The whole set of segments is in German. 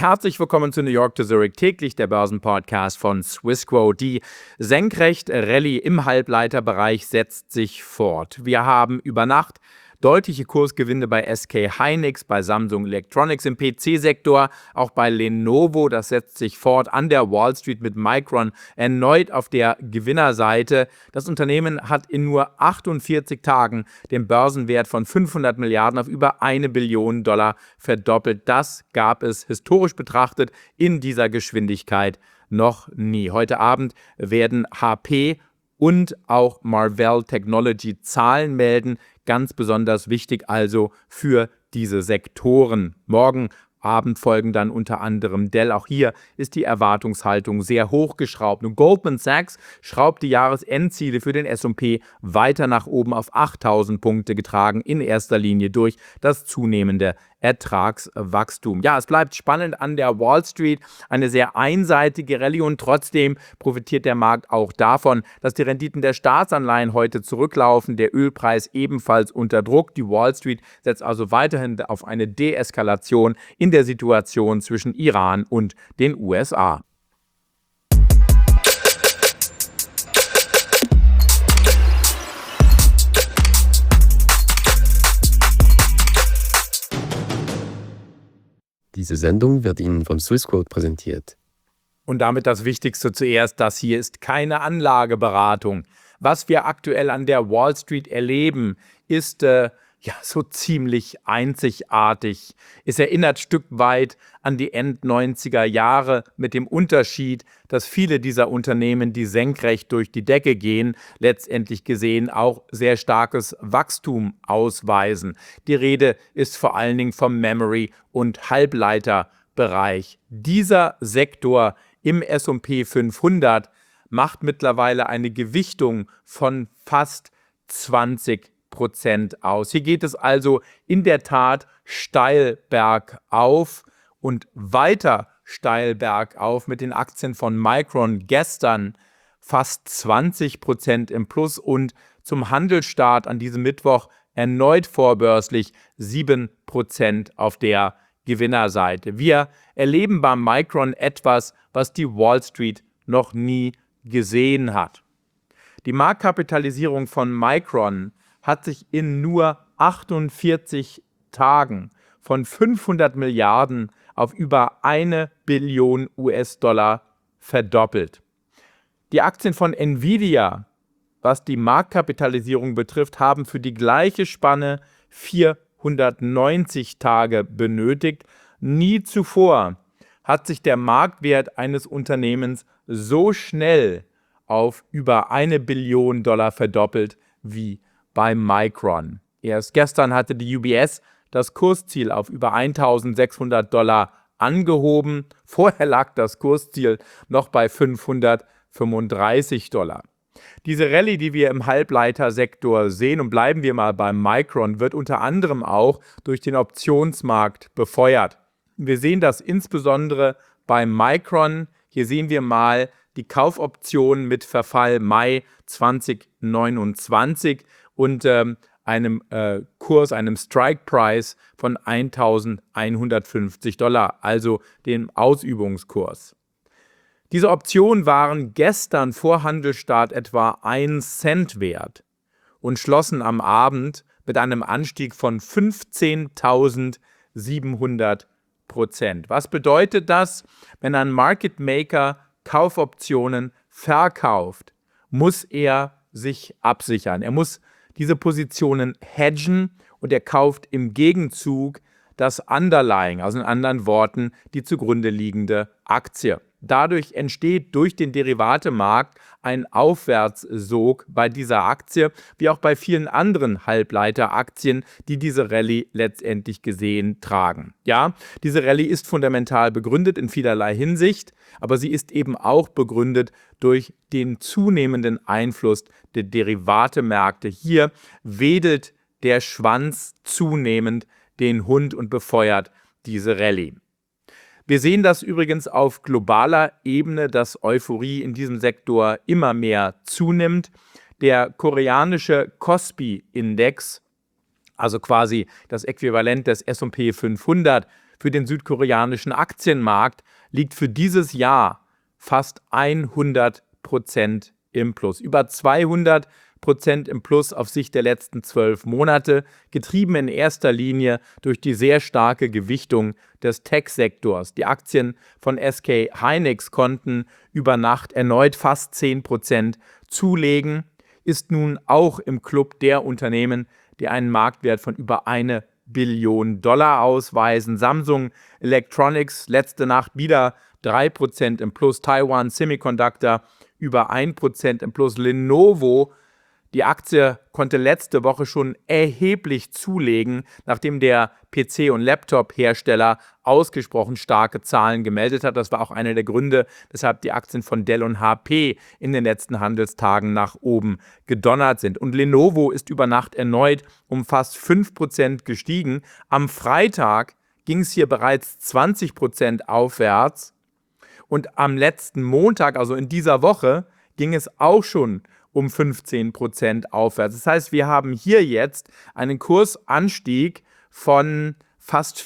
Herzlich willkommen zu New York to Zurich täglich, der Börsenpodcast von Swissquote. Die Senkrecht-Rallye im Halbleiterbereich setzt sich fort. Wir haben über Nacht deutliche Kursgewinne bei SK Hynix, bei Samsung Electronics im PC-Sektor, auch bei Lenovo. Das setzt sich fort an der Wall Street mit Micron erneut auf der Gewinnerseite. Das Unternehmen hat in nur 48 Tagen den Börsenwert von 500 Milliarden auf über 1 Billion Dollar verdoppelt. Das gab es historisch betrachtet in dieser Geschwindigkeit noch nie. Heute Abend werden HP und auch Marvell Technology Zahlen melden. Ganz besonders wichtig also für diese Sektoren. Morgen Abend folgen dann unter anderem Dell. Auch hier ist die Erwartungshaltung sehr hochgeschraubt. Und Goldman Sachs schraubt die Jahresendziele für den S&P weiter nach oben auf 8.000 Punkte, getragen in erster Linie durch das zunehmende Ertragswachstum. Ja, es bleibt spannend an der Wall Street, eine sehr einseitige Rallye, und trotzdem profitiert der Markt auch davon, dass die Renditen der Staatsanleihen heute zurücklaufen, der Ölpreis ebenfalls unter Druck. Die Wall Street setzt also weiterhin auf eine Deeskalation in der Situation zwischen Iran und den USA. Diese Sendung wird Ihnen von Swissquote präsentiert. Und damit das Wichtigste zuerst: Das hier ist keine Anlageberatung. Was wir aktuell an der Wall Street erleben, ist so ziemlich einzigartig. Es erinnert ein Stück weit an die End-90er Jahre, mit dem Unterschied, dass viele dieser Unternehmen, die senkrecht durch die Decke gehen, letztendlich gesehen auch sehr starkes Wachstum ausweisen. Die Rede ist vor allen Dingen vom Memory- und Halbleiterbereich. Dieser Sektor im S&P 500 macht mittlerweile eine Gewichtung von fast 20% aus. Hier geht es also in der Tat steil bergauf und weiter steil bergauf mit den Aktien von Micron gestern fast 20% im Plus und zum Handelsstart an diesem Mittwoch erneut vorbörslich 7% auf der Gewinnerseite. Wir erleben beim Micron etwas, was die Wall Street noch nie gesehen hat. Die Marktkapitalisierung von Micron hat sich in nur 48 Tagen von 500 Milliarden auf über 1 Billion US-Dollar verdoppelt. Die Aktien von Nvidia, was die Marktkapitalisierung betrifft, haben für die gleiche Spanne 490 Tage benötigt. Nie zuvor hat sich der Marktwert eines Unternehmens so schnell auf über 1 Billion Dollar verdoppelt wie bei Micron. Erst gestern hatte die UBS das Kursziel auf über 1.600 Dollar angehoben. Vorher lag das Kursziel noch bei 535 Dollar. Diese Rallye, die wir im Halbleitersektor sehen, und bleiben wir mal beim Micron, wird unter anderem auch durch den Optionsmarkt befeuert. Wir sehen das insbesondere beim Micron. Hier sehen wir mal die Kaufoptionen mit Verfall Mai 2029 und einem Kurs, einem Strike-Price von 1.150 Dollar, also dem Ausübungskurs. Diese Optionen waren gestern vor Handelstart etwa 1 Cent wert und schlossen am Abend mit einem Anstieg von 15.700%. Was bedeutet das? Wenn ein Market Maker Kaufoptionen verkauft, muss er sich absichern. Er muss diese Positionen hedgen und er kauft im Gegenzug das Underlying, also in anderen Worten die zugrunde liegende Aktie. Dadurch entsteht durch den Derivatemarkt ein Aufwärtssog bei dieser Aktie, wie auch bei vielen anderen Halbleiteraktien, die diese Rallye letztendlich gesehen tragen. Ja, diese Rallye ist fundamental begründet in vielerlei Hinsicht, aber sie ist eben auch begründet durch den zunehmenden Einfluss der Derivatemärkte. Hier wedelt der Schwanz zunehmend den Hund und befeuert diese Rallye. Wir sehen das übrigens auf globaler Ebene, dass Euphorie in diesem Sektor immer mehr zunimmt. Der koreanische Kospi-Index, also quasi das Äquivalent des S&P 500, für den südkoreanischen Aktienmarkt, liegt für dieses Jahr fast 100% im Plus. Über 200% im Plus auf Sicht der letzten 12 Monate, getrieben in erster Linie durch die sehr starke Gewichtung des Tech-Sektors. Die Aktien von SK Hynix konnten über Nacht erneut fast 10% zulegen, ist nun auch im Club der Unternehmen, die einen Marktwert von über 1 Billion Dollar ausweisen. Samsung Electronics letzte Nacht wieder 3% im Plus, Taiwan Semiconductor über 1% im Plus, Lenovo, die Aktie konnte letzte Woche schon erheblich zulegen, nachdem der PC- und Laptop-Hersteller ausgesprochen starke Zahlen gemeldet hat. Das war auch einer der Gründe, weshalb die Aktien von Dell und HP in den letzten Handelstagen nach oben gedonnert sind. Und Lenovo ist über Nacht erneut um fast 5% gestiegen. Am Freitag ging es hier bereits 20% aufwärts. Und am letzten Montag, also in dieser Woche, ging es auch schon um 15% aufwärts. Das heißt, wir haben hier jetzt einen Kursanstieg von fast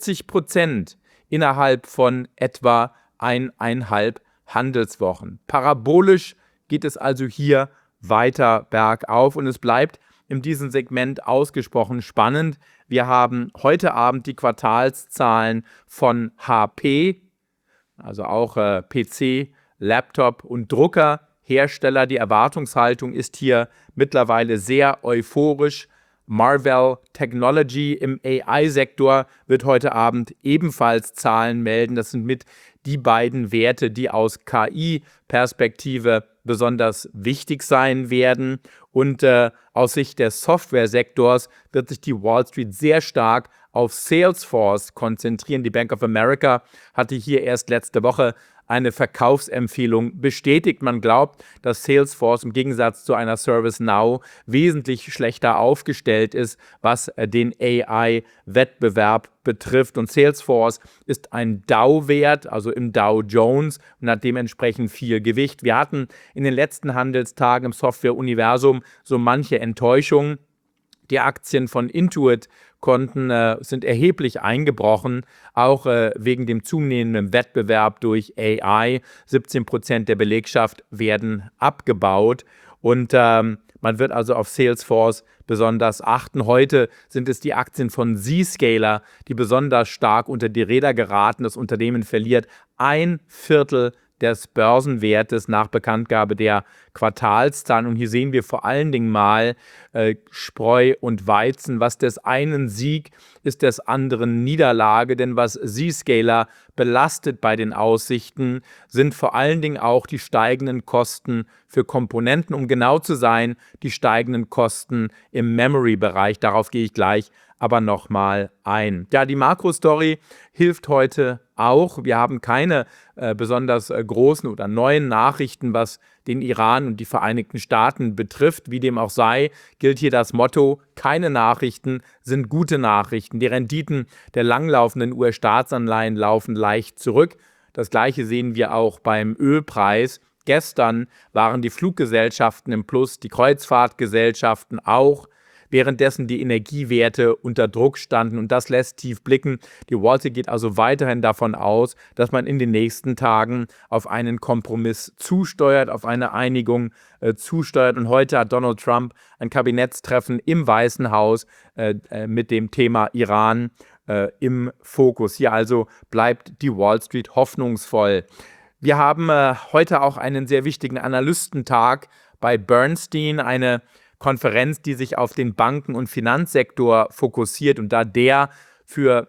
40% innerhalb von etwa 1,5 Handelswochen. Parabolisch geht es also hier weiter bergauf und es bleibt in diesem Segment ausgesprochen spannend. Wir haben heute Abend die Quartalszahlen von HP, also auch PC, Laptop und Druckerhersteller. Die Erwartungshaltung ist hier mittlerweile sehr euphorisch. Marvell Technology im AI-Sektor wird heute Abend ebenfalls Zahlen melden. Das sind mit die beiden Werte, die aus KI-Perspektive besonders wichtig sein werden. Und aus Sicht des Softwaresektors wird sich die Wall Street sehr stark auf Salesforce konzentrieren. Die Bank of America hatte hier erst letzte Woche eine Verkaufsempfehlung bestätigt. Man glaubt, dass Salesforce im Gegensatz zu einer ServiceNow wesentlich schlechter aufgestellt ist, was den AI-Wettbewerb betrifft. Und Salesforce ist ein Dow-Wert, also im Dow Jones, und hat dementsprechend viel Gewicht. Wir hatten in den letzten Handelstagen im Software-Universum so manche Enttäuschung. Die Aktien von Intuit sind erheblich eingebrochen, auch wegen dem zunehmenden Wettbewerb durch AI. 17% der Belegschaft werden abgebaut und man wird also auf Salesforce besonders achten. Heute sind es die Aktien von Zscaler, die besonders stark unter die Räder geraten. Das Unternehmen verliert 1/4 des Börsenwertes nach Bekanntgabe der Quartalszahlen. Und hier sehen wir vor allen Dingen mal Spreu und Weizen. Was des einen Sieg ist des anderen Niederlage, denn was Zscaler belastet bei den Aussichten, sind vor allen Dingen auch die steigenden Kosten für Komponenten. Um genau zu sein, die steigenden Kosten im Memory-Bereich. Darauf gehe ich gleich aber nochmal ein. Ja, die Makro-Story hilft heute auch. Wir haben keine besonders großen oder neuen Nachrichten, was den Iran und die Vereinigten Staaten betrifft. Wie dem auch sei, gilt hier das Motto: keine Nachrichten sind gute Nachrichten. Die Renditen der langlaufenden US-Staatsanleihen laufen leicht zurück. Das Gleiche sehen wir auch beim Ölpreis. Gestern waren die Fluggesellschaften im Plus, die Kreuzfahrtgesellschaften auch, währenddessen die Energiewerte unter Druck standen, und das lässt tief blicken. Die Wall Street geht also weiterhin davon aus, dass man in den nächsten Tagen auf einen Kompromiss zusteuert, auf eine Einigung zusteuert. Und heute hat Donald Trump ein Kabinettstreffen im Weißen Haus mit dem Thema Iran im Fokus. Hier also bleibt die Wall Street hoffnungsvoll. Wir haben heute auch einen sehr wichtigen Analystentag bei Bernstein, eine Konferenz, die sich auf den Banken- und Finanzsektor fokussiert, und da der für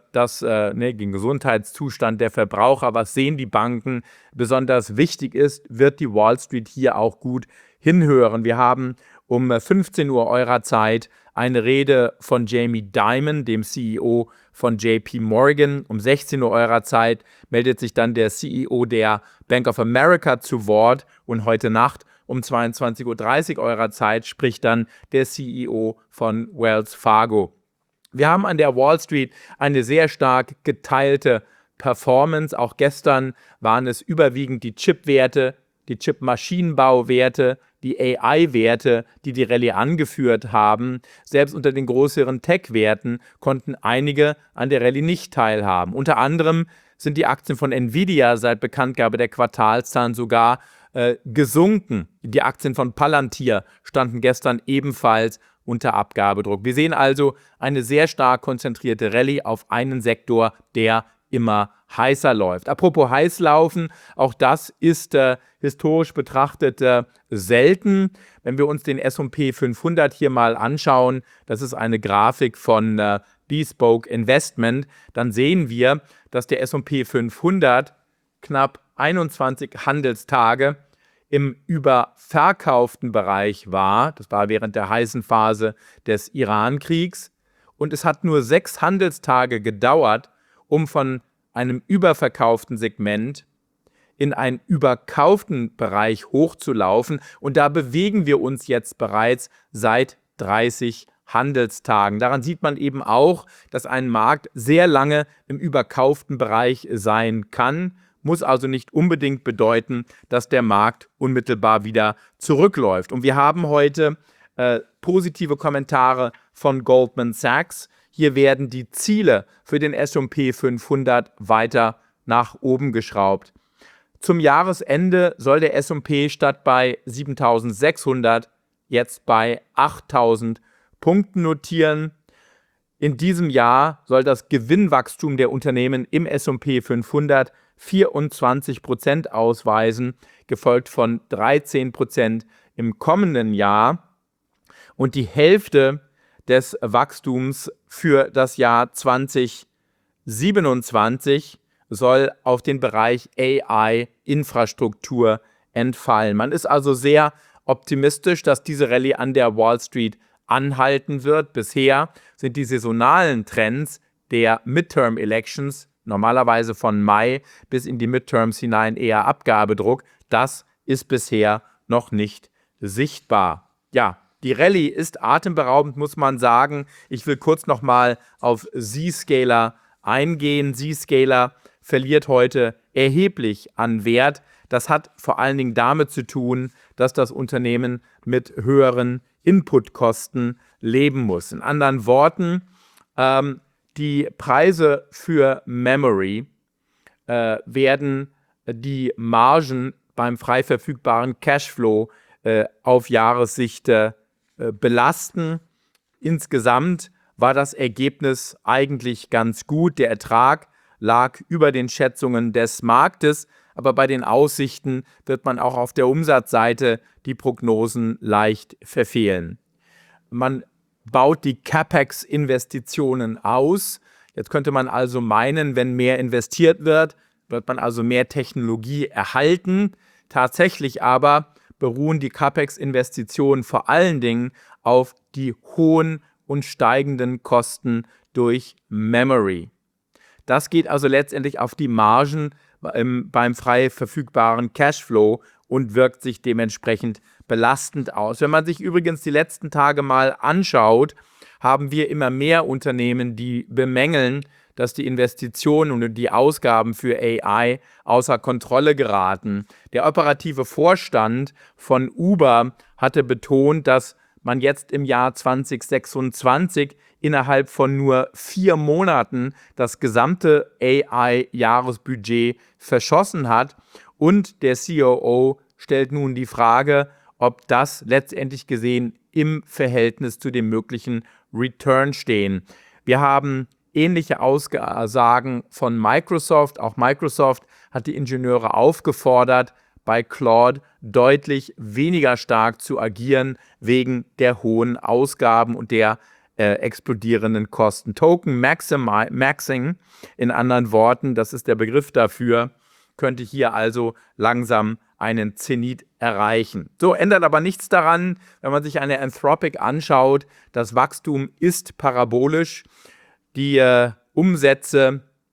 den Gesundheitszustand der Verbraucher, was sehen die Banken, besonders wichtig ist, wird die Wall Street hier auch gut hinhören. Wir haben um 15 Uhr eurer Zeit eine Rede von Jamie Dimon, dem CEO von JP Morgan. Um 16 Uhr eurer Zeit meldet sich dann der CEO der Bank of America zu Wort, und heute Nacht um 22:30 Uhr eurer Zeit spricht dann der CEO von Wells Fargo. Wir haben an der Wall Street eine sehr stark geteilte Performance. Auch gestern waren es überwiegend die Chipwerte, die Chip-Maschinenbau-Werte, die AI-Werte, die die Rallye angeführt haben. Selbst unter den größeren Tech-Werten konnten einige an der Rallye nicht teilhaben. Unter anderem sind die Aktien von Nvidia seit Bekanntgabe der Quartalszahlen sogar gesunken. Die Aktien von Palantir standen gestern ebenfalls unter Abgabedruck. Wir sehen also eine sehr stark konzentrierte Rallye auf einen Sektor, der immer heißer läuft. Apropos heiß laufen, auch das ist historisch betrachtet selten. Wenn wir uns den S&P 500 hier mal anschauen, das ist eine Grafik von Bespoke Investment, dann sehen wir, dass der S&P 500 knapp 21 Handelstage im überverkauften Bereich war. Das war während der heißen Phase des Iran-Kriegs. Und es hat nur 6 Handelstage gedauert, um von einem überverkauften Segment in einen überkauften Bereich hochzulaufen. Und da bewegen wir uns jetzt bereits seit 30 Handelstagen. Daran sieht man eben auch, dass ein Markt sehr lange im überkauften Bereich sein kann. Muss also nicht unbedingt bedeuten, dass der Markt unmittelbar wieder zurückläuft. Und wir haben heute positive Kommentare von Goldman Sachs. Hier werden die Ziele für den S&P 500 weiter nach oben geschraubt. Zum Jahresende soll der S&P statt bei 7.600 jetzt bei 8.000 Punkten notieren. In diesem Jahr soll das Gewinnwachstum der Unternehmen im S&P 500 24% ausweisen, gefolgt von 13% im kommenden Jahr. Und die Hälfte des Wachstums für das Jahr 2027 soll auf den Bereich AI-Infrastruktur entfallen. Man ist also sehr optimistisch, dass diese Rallye an der Wall Street anhalten wird. Bisher sind die saisonalen Trends der Midterm-Elections normalerweise von Mai bis in die Midterms hinein eher Abgabedruck. Das ist bisher noch nicht sichtbar. Ja, die Rallye ist atemberaubend, muss man sagen. Ich will kurz nochmal auf Zscaler eingehen. Zscaler verliert heute erheblich an Wert. Das hat vor allen Dingen damit zu tun, dass das Unternehmen mit höheren Inputkosten leben muss. In anderen Worten, die Preise für Memory werden die Margen beim frei verfügbaren Cashflow auf Jahressicht belasten. Insgesamt war das Ergebnis eigentlich ganz gut. Der Ertrag lag über den Schätzungen des Marktes, aber bei den Aussichten wird man auch auf der Umsatzseite die Prognosen leicht verfehlen. Man baut die CapEx-Investitionen aus. Jetzt könnte man also meinen, wenn mehr investiert wird, wird man also mehr Technologie erhalten. Tatsächlich aber beruhen die CapEx-Investitionen vor allen Dingen auf die hohen und steigenden Kosten durch Memory. Das geht also letztendlich auf die Margen beim frei verfügbaren Cashflow und wirkt sich dementsprechend belastend aus. Wenn man sich übrigens die letzten Tage mal anschaut, haben wir immer mehr Unternehmen, die bemängeln, dass die Investitionen und die Ausgaben für AI außer Kontrolle geraten. Der operative Vorstand von Uber hatte betont, dass man jetzt im Jahr 2026 innerhalb von nur 4 Monaten das gesamte AI-Jahresbudget verschossen hat. Und der COO stellt nun die Frage, ob das letztendlich gesehen im Verhältnis zu dem möglichen Return stehen. Wir haben ähnliche Aussagen von Microsoft. Auch Microsoft hat die Ingenieure aufgefordert, bei Claude deutlich weniger stark zu agieren wegen der hohen Ausgaben und der explodierenden Kosten. Token Maxing, in anderen Worten, das ist der Begriff dafür, könnte hier also langsam einen Zenit erreichen. So, ändert aber nichts daran, wenn man sich eine Anthropic anschaut, das Wachstum ist parabolisch. Die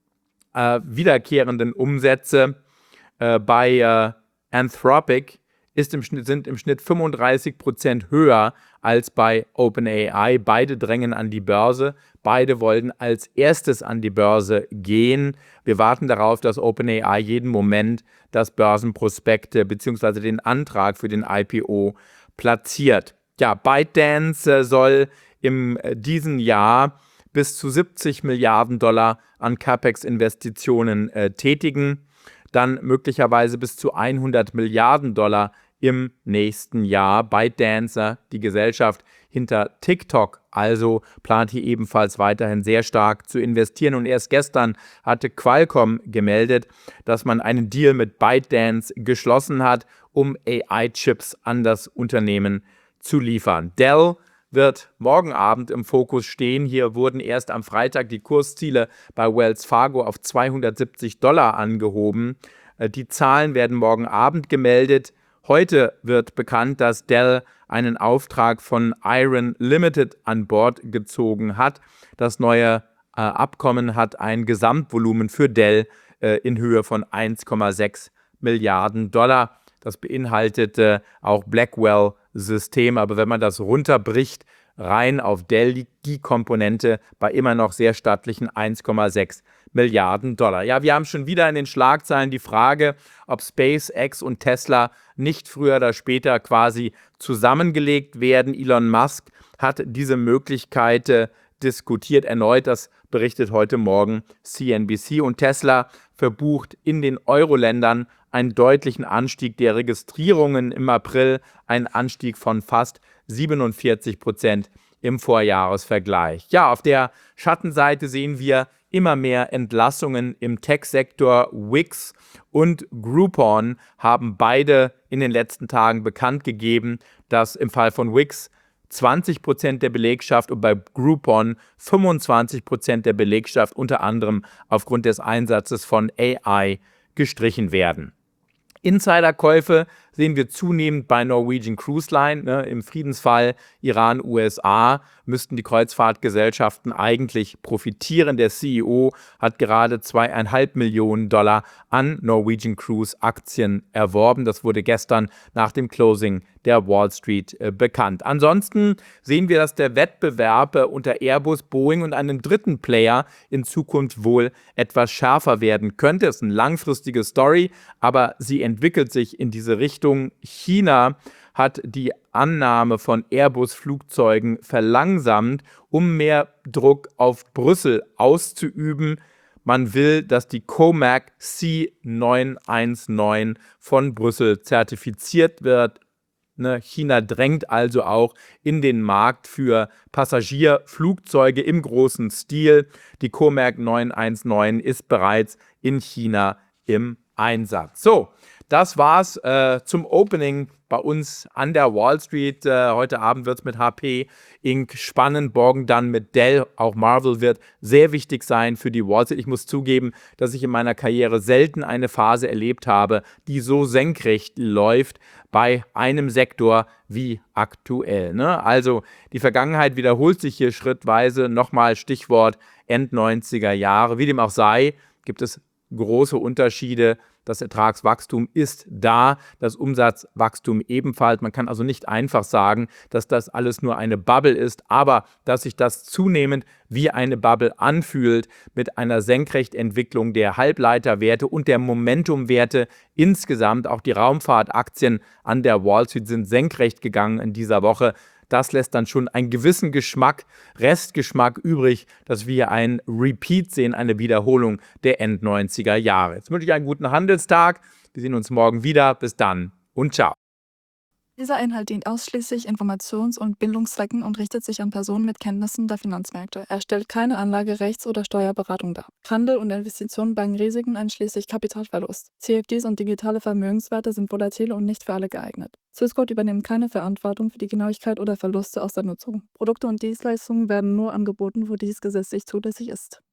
wiederkehrenden Umsätze bei Anthropic sind im Schnitt 35% höher als bei OpenAI. Beide drängen an die Börse. Beide wollen als erstes an die Börse gehen. Wir warten darauf, dass OpenAI jeden Moment das Börsenprospekt bzw. den Antrag für den IPO platziert. Ja, ByteDance soll in diesem Jahr bis zu 70 Milliarden Dollar an CapEx-Investitionen tätigen, dann möglicherweise bis zu 100 Milliarden Dollar im nächsten Jahr. ByteDance, die Gesellschaft hinter TikTok, also plant hier ebenfalls weiterhin sehr stark zu investieren. Und erst gestern hatte Qualcomm gemeldet, dass man einen Deal mit ByteDance geschlossen hat, um AI-Chips an das Unternehmen zu liefern. Dell wird morgen Abend im Fokus stehen. Hier wurden erst am Freitag die Kursziele bei Wells Fargo auf $270 angehoben. Die Zahlen werden morgen Abend gemeldet. Heute wird bekannt, dass Dell einen Auftrag von Iron Limited an Bord gezogen hat. Das neue Abkommen hat ein Gesamtvolumen für Dell in Höhe von 1,6 Milliarden Dollar. Das beinhaltet auch Blackwell-System, aber wenn man das runterbricht, rein auf Dell liegt die Komponente bei immer noch sehr stattlichen 1,6 Milliarden Dollar. Ja, wir haben schon wieder in den Schlagzeilen die Frage, ob SpaceX und Tesla nicht früher oder später quasi zusammengelegt werden. Elon Musk hat diese Möglichkeit diskutiert erneut. Das berichtet heute Morgen CNBC. Und Tesla verbucht in den Euro-Ländern einen deutlichen Anstieg der Registrierungen im April, einen Anstieg von fast 47% im Vorjahresvergleich. Ja, auf der Schattenseite sehen wir immer mehr Entlassungen im Tech-Sektor. Wix und Groupon haben beide in den letzten Tagen bekannt gegeben, dass im Fall von Wix 20% der Belegschaft und bei Groupon 25% der Belegschaft unter anderem aufgrund des Einsatzes von AI gestrichen werden. Insiderkäufe sehen wir zunehmend bei Norwegian Cruise Line. Im Friedensfall Iran-USA müssten die Kreuzfahrtgesellschaften eigentlich profitieren. Der CEO hat gerade $2,5 Millionen an Norwegian Cruise Aktien erworben. Das wurde gestern nach dem Closing der Wall Street bekannt. Ansonsten sehen wir, dass der Wettbewerb unter Airbus, Boeing und einem dritten Player in Zukunft wohl etwas schärfer werden könnte. Das ist eine langfristige Story, aber sie entwickelt sich in diese Richtung. China hat die Annahme von Airbus-Flugzeugen verlangsamt, um mehr Druck auf Brüssel auszuüben. Man will, dass die COMAC C919 von Brüssel zertifiziert wird. China drängt also auch in den Markt für Passagierflugzeuge im großen Stil. Die COMAC 919 ist bereits in China im Einsatz. So, das war's zum Opening bei uns an der Wall Street. Heute Abend wird es mit HP Inc. spannend, morgen dann mit Dell. Auch Marvel wird sehr wichtig sein für die Wall Street. Ich muss zugeben, dass ich in meiner Karriere selten eine Phase erlebt habe, die so senkrecht läuft bei einem Sektor wie aktuell. Also die Vergangenheit wiederholt sich hier schrittweise. Nochmal Stichwort End-90er Jahre. Wie dem auch sei, gibt es große Unterschiede. Das Ertragswachstum ist da, das Umsatzwachstum ebenfalls. Man kann also nicht einfach sagen, dass das alles nur eine Bubble ist, aber dass sich das zunehmend wie eine Bubble anfühlt mit einer Senkrechtentwicklung der Halbleiterwerte und der Momentumwerte insgesamt. Auch die Raumfahrtaktien an der Wall Street sind senkrecht gegangen in dieser Woche. Das lässt dann schon einen gewissen Restgeschmack übrig, dass wir ein Repeat sehen, eine Wiederholung der End-90er Jahre. Jetzt wünsche ich einen guten Handelstag. Wir sehen uns morgen wieder. Bis dann und ciao. Dieser Inhalt dient ausschließlich Informations- und Bildungszwecken und richtet sich an Personen mit Kenntnissen der Finanzmärkte. Er stellt keine Anlagerechts- oder Steuerberatung dar. Handel und Investitionen bergen Risiken einschließlich Kapitalverlust. CFDs und digitale Vermögenswerte sind volatil und nicht für alle geeignet. Swissquote übernimmt keine Verantwortung für die Genauigkeit oder Verluste aus der Nutzung. Produkte und Dienstleistungen werden nur angeboten, wo dies gesetzlich zulässig ist.